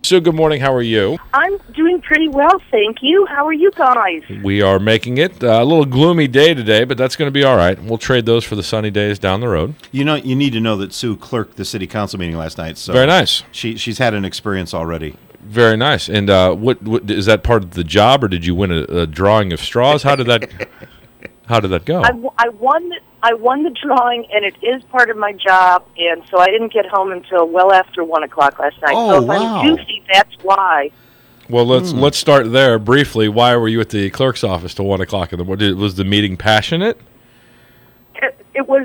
Sue, good morning. How are you? I'm doing pretty well, thank you. How are you guys? We are making it. A little gloomy day today, but that's going to be all right. We'll trade those for the sunny days down the road. You know, you need to know that Sue clerked the city council meeting last night. So Very nice. She's had an experience already. Very nice. And what is that part of the job, or did you win a drawing of straws? How did that go? I won the drawing, and it is part of my job, and so I didn't get home until well after 1 o'clock last night. Oh, so if wow. I'm goofy, that's why. Well, let's start there briefly. Why were you at the clerk's office till 1 o'clock in the morning? Was the meeting passionate? It was.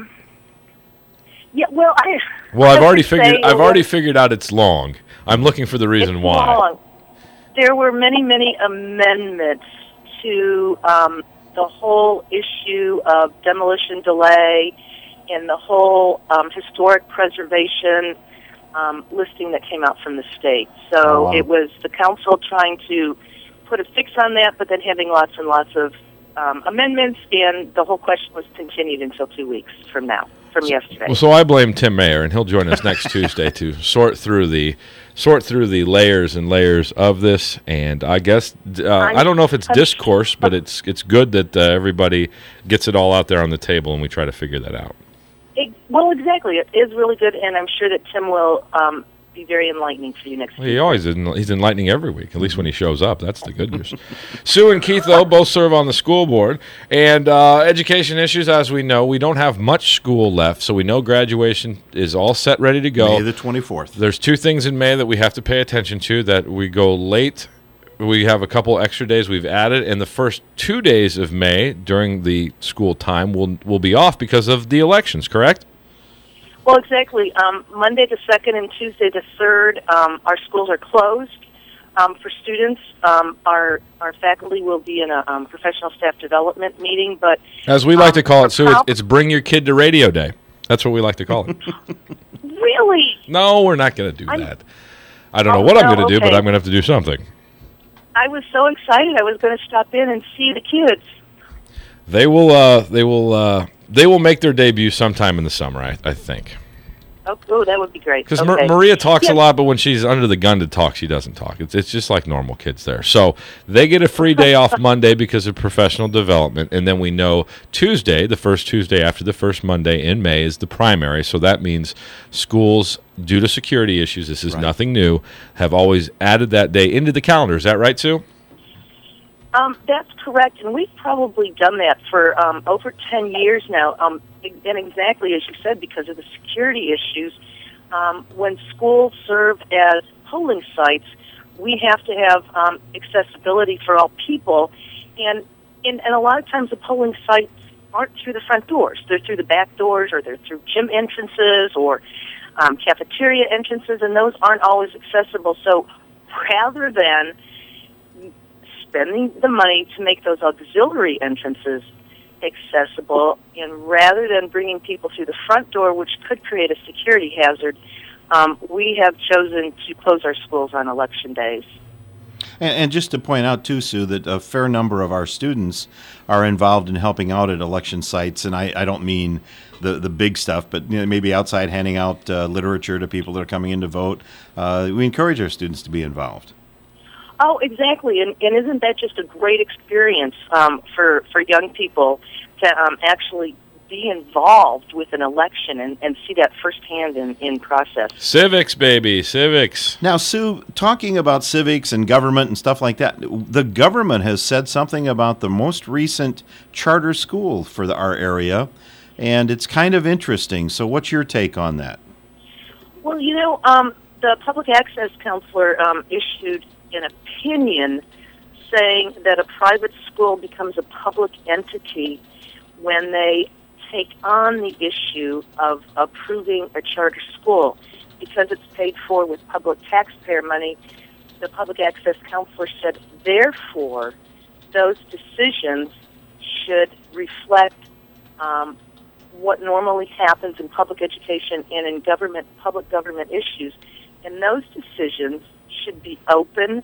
Yeah. Well, I've already figured out it's long. I'm looking for the reason why. Long. There were many amendments to the whole issue of demolition delay and the whole historic preservation listing that came out from the state. So It was the council trying to put a fix on that, but then having lots and lots of amendments, and the whole question was continued until 2 weeks from yesterday. Well, so I blame Tim Mayer, and he'll join us next Tuesday to sort through the layers and layers of this. And I guess I don't know if it's discourse, but it's good that everybody gets it all out there on the table, and we try to figure that out. Well, exactly. It is really good, and I'm sure that Tim will be very enlightening for you next week. He's enlightening every week, at least when he shows up. That's the good news. Sue and Keith, though, both serve on the school board. And education issues, as we know, we don't have much school left, so we know graduation is all set, ready to go. May the 24th. There's two things in May that we have to pay attention to, that we go late. We have a couple extra days we've added, and the first 2 days of May during the school time will be off because of the elections, correct? Well, exactly. Monday the 2nd and Tuesday the 3rd, our schools are closed for students. Our faculty will be in a professional staff development meeting, but as we like to call it, Sue, it's Bring Your Kid to Radio Day. That's what we like to call it. Really? No, we're not going to do that. I don't know what I'm going to do, but I'm going to have to do something. I was so excited. I was going to stop in and see the kids. They will make their debut sometime in the summer, I think. Oh, that would be great. Because Maria talks a lot, but when she's under the gun to talk, she doesn't talk. It's just like normal kids there. So they get a free day off Monday because of professional development, and then we know Tuesday, the first Tuesday after the first Monday in May, is the primary. So that means schools, due to security issues, this is nothing new, have always added that day into the calendar. Is that right, Sue? That's correct, and we've probably done that for over 10 years now, and exactly as you said, because of the security issues. When schools serve as polling sites, we have to have accessibility for all people, and a lot of times the polling sites aren't through the front doors. They're through the back doors, or they're through gym entrances, or cafeteria entrances, and those aren't always accessible. So rather than spending the money to make those auxiliary entrances accessible, and rather than bringing people through the front door, which could create a security hazard, we have chosen to close our schools on election days. And just to point out, too, Sue, that a fair number of our students are involved in helping out at election sites, and I don't mean the big stuff, but maybe outside handing out literature to people that are coming in to vote. We encourage our students to be involved. Oh, exactly, and isn't that just a great experience for young people to actually be involved with an election and see that firsthand in process? Civics, baby, civics. Now, Sue, talking about civics and government and stuff like that, the government has said something about the most recent charter school for our area, and it's kind of interesting. So what's your take on that? Well, the public access counselor issued an opinion saying that a private school becomes a public entity when they take on the issue of approving a charter school. Because it's paid for with public taxpayer money, the public access counselor said, therefore, those decisions should reflect what normally happens in public education and in public government issues. And those decisions should be open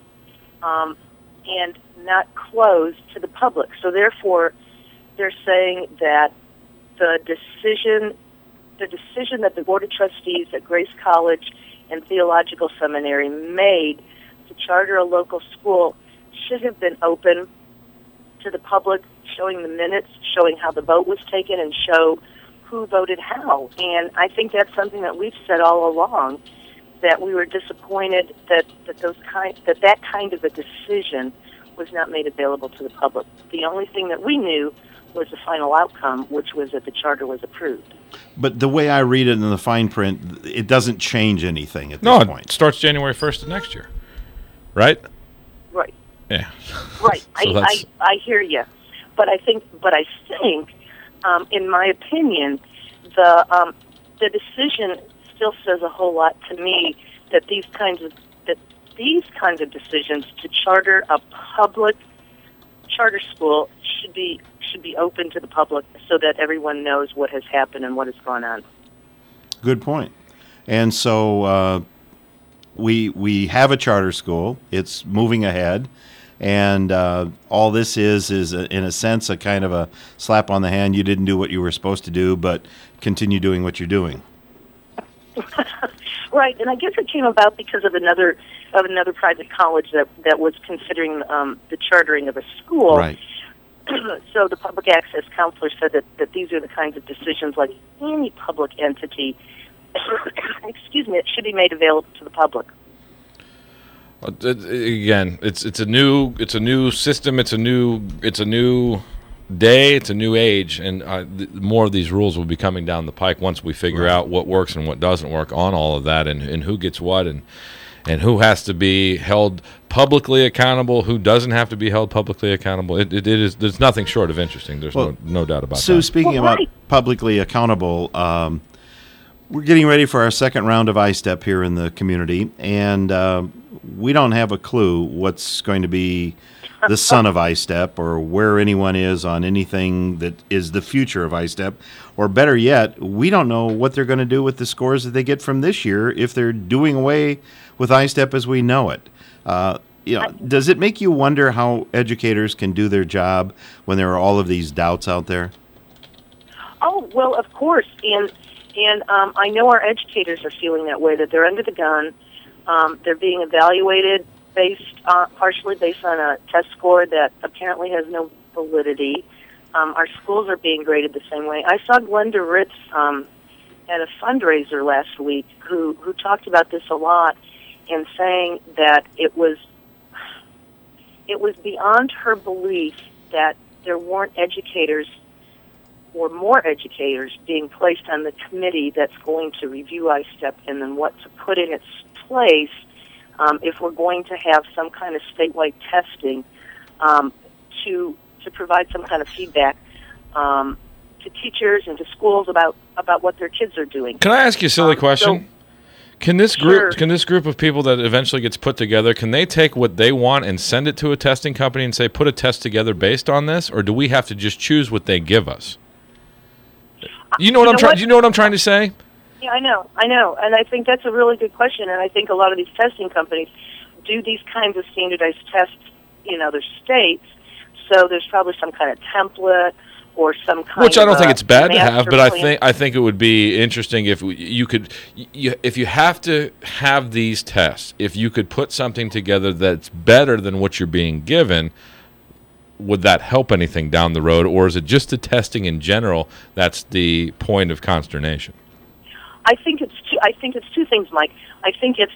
and not closed to the public. So therefore, they're saying that the decision that the Board of Trustees at Grace College and Theological Seminary made to charter a local school should have been open to the public, showing the minutes, showing how the vote was taken, and show who voted how. And I think that's something that we've said all along, that we were disappointed that that kind of a decision was not made available to the public. The only thing that we knew was the final outcome, which was that the charter was approved. But the way I read it in the fine print, it doesn't change anything at this No, point. it starts January 1st of next year, right? Right. Yeah. Right. So I hear you, but I think, in my opinion, the decision still says a whole lot to me that these kinds of decisions to charter a public charter school should be open to the public so that everyone knows what has happened and what has gone on. Good point. And so we have a charter school. It's moving ahead. And all this is in a sense, a kind of a slap on the hand. You didn't do what you were supposed to do, but continue doing what you're doing. Right, and I guess it came about because of another private college that was considering the chartering of a school. Right. So the public access counselor said that these are the kinds of decisions, like any public entity, it should be made available to the public. Again, it's a new system. It's a new day. It's a new age, and more of these rules will be coming down the pike once we figure out what works and what doesn't work on all of that, and who gets what, and who has to be held publicly accountable, who doesn't have to be held publicly accountable. It is. There's nothing short of interesting. There's no doubt about Sue, that. speaking about publicly accountable, we're getting ready for our second round of ISTEP here in the community, and we don't have a clue what's going to be the son of ISTEP or where anyone is on anything that is the future of ISTEP. Or better yet, we don't know what they're going to do with the scores that they get from this year if they're doing away with ISTEP as we know it. Does it make you wonder how educators can do their job when there are all of these doubts out there? Oh, well, of course. And I know our educators are feeling that way, that they're under the gun. They're being evaluated partially based on a test score that apparently has no validity. Our schools are being graded the same way. I saw Glenda Ritz at a fundraiser last week who talked about this a lot and saying that it was beyond her belief that there weren't educators or more educators being placed on the committee that's going to review ISTEP and then what to put in its place if we're going to have some kind of statewide testing to provide some kind of feedback to teachers and to schools about what their kids are doing. Can I ask you a silly question? Can this Sure. group of people that eventually gets put together, can they take what they want and send it to a testing company and say, put a test together based on this, or do we have to just choose what they give us? You know what I'm trying to say? Yeah, I know, and I think that's a really good question, and I think a lot of these testing companies do these kinds of standardized tests in other states, so there's probably some kind of template or some kind Which I don't of think it's bad to have, but plan. I think it would be interesting if you could, if you have to have these tests, if you could put something together that's better than what you're being given. Would that help anything down the road, or is it just the testing in general that's the point of consternation? I think it's two things, Mike. I think it's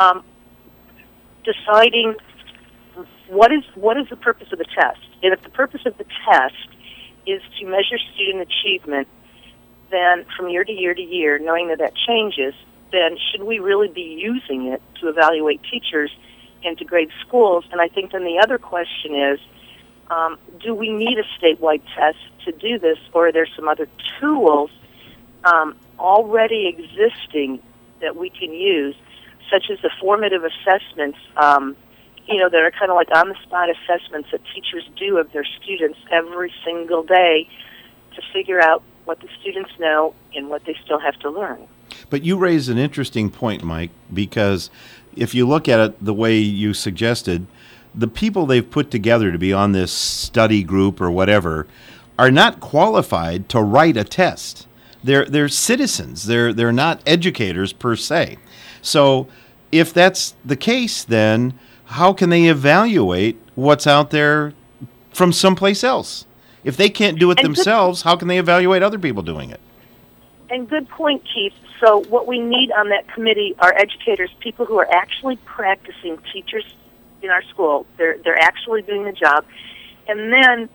deciding what is the purpose of the test. And if the purpose of the test is to measure student achievement, then from year to year to year, knowing that changes, then should we really be using it to evaluate teachers and to grade schools? And I think then the other question is, do we need a statewide test to do this, or are there some other tools already existing that we can use, such as the formative assessments, that are kind of like on-the-spot assessments that teachers do of their students every single day to figure out what the students know and what they still have to learn. But you raise an interesting point, Mike, because if you look at it the way you suggested, the people they've put together to be on this study group or whatever are not qualified to write a test. They're citizens. They're not educators per se. So if that's the case, then how can they evaluate what's out there from someplace else? If they can't do it themselves, how can they evaluate other people doing it? And good point, Keith. So what we need on that committee are educators, people who are actually practicing, teachers in our school. They're actually doing the job. And then,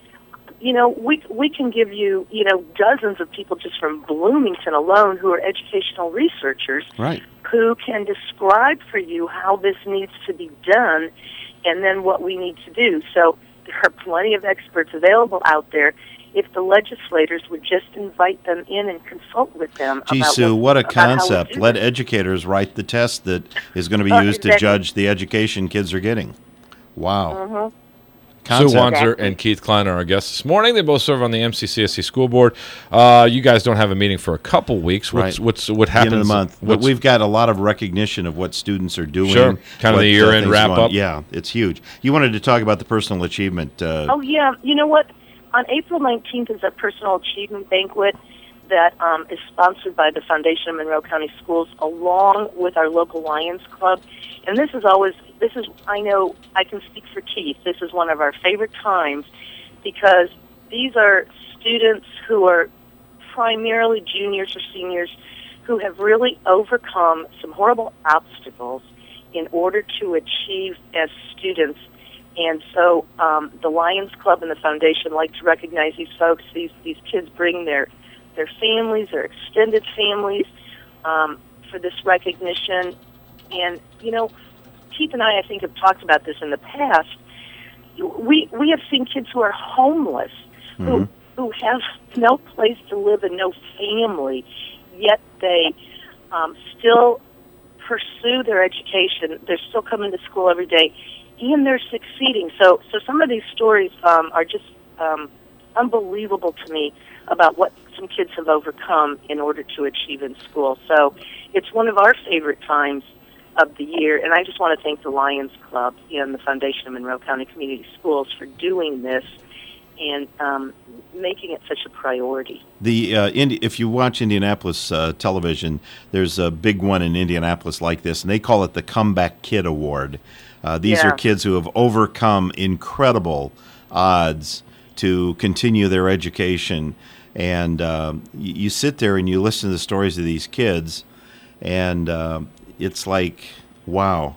we can give you, dozens of people just from Bloomington alone who are educational researchers, right, who can describe for you how this needs to be done and then what we need to do. So there are plenty of experts available out there if the legislators would just invite them in and consult with them. Gee, Sue, what a concept. Let educators write the test that is going to be used to judge the education kids are getting. Wow. Mm-hmm. Sue Wanzer and Keith Klein are our guests this morning. They both serve on the MCCSC School Board. You guys don't have a meeting for a couple weeks. What happens? End of the month. But we've got a lot of recognition of what students are doing. Sure. Kind of the year-end wrap-up. Yeah, it's huge. You wanted to talk about the personal achievement. Oh, yeah. You know what? On April 19th is a personal achievement banquet that is sponsored by the Foundation of Monroe County Schools along with our local Lions Club. And I know I can speak for Keith, this is one of our favorite times because these are students who are primarily juniors or seniors who have really overcome some horrible obstacles in order to achieve as students. And so the Lions Club and the Foundation like to recognize these folks. These kids bring their families, their extended families, for this recognition. And, Keith and I think, have talked about this in the past. We have seen kids who are homeless, mm-hmm. who have no place to live and no family, yet they still pursue their education. They're still coming to school every day, and they're succeeding. So some of these stories are just unbelievable to me about what some kids have overcome in order to achieve in school. So it's one of our favorite times of the year, and I just want to thank the Lions Club and the Foundation of Monroe County Community Schools for doing this and making it such a priority. If you watch Indianapolis television, there's a big one in Indianapolis like this, and they call it the Comeback Kid Award. These are kids who have overcome incredible odds to continue their education. And you sit there and you listen to the stories of these kids, and it's like, wow,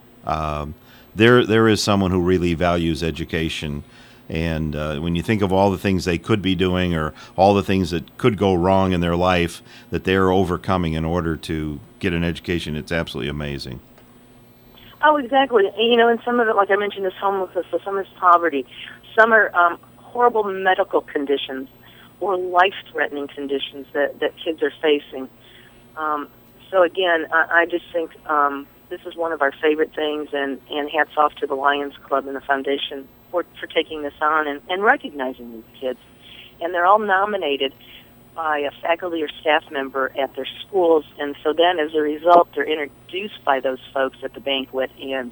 there is someone who really values education. And when you think of all the things they could be doing or all the things that could go wrong in their life that they're overcoming in order to get an education, it's absolutely amazing. Oh, exactly. And some of it, like I mentioned, is homelessness, so some is poverty. Some are horrible medical conditions or life-threatening conditions that kids are facing. So again, I just think this is one of our favorite things, and hats off to the Lions Club and the Foundation for taking this on and recognizing these kids. And they're all nominated by a faculty or staff member at their schools, and so then as a result, they're introduced by those folks at the banquet, and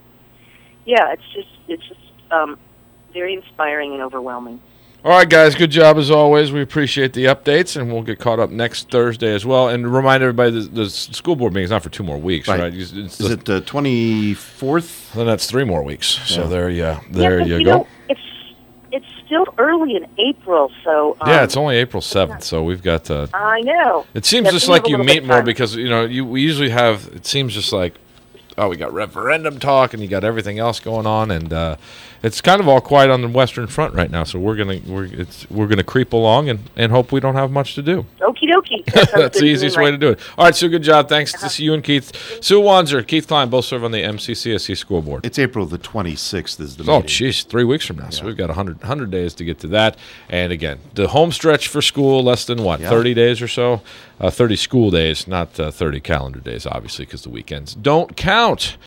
it's just very inspiring and overwhelming. All right, guys, good job as always. We appreciate the updates, and we'll get caught up next Thursday as well. And remind everybody the school board meeting is not for 2 more weeks, right? Is it the 24th? Then that's 3 more weeks. Yeah. So there you you go. It's still early in April, so yeah, it's only April 7th, so we've got. I know. It seems just like you meet more because we usually have. It seems just like, we got referendum talk and you got everything else going on, and it's kind of all quiet on the Western Front right now. So we're gonna creep along and hope we don't have much to do. Okie dokie. That's the easiest way to do it. All right, Sue, good job. Thanks to you and Keith. Sue Wanzer, Keith Klein, both serve on the MCCSC School Board. It's April the 26th is the meeting. Oh, geez, 3 weeks from now. Yeah. So we've got 100 days to get to that. And again, the home stretch for school, less than 30 days or so? 30 school days, not 30 calendar days, obviously, because the weekends don't count.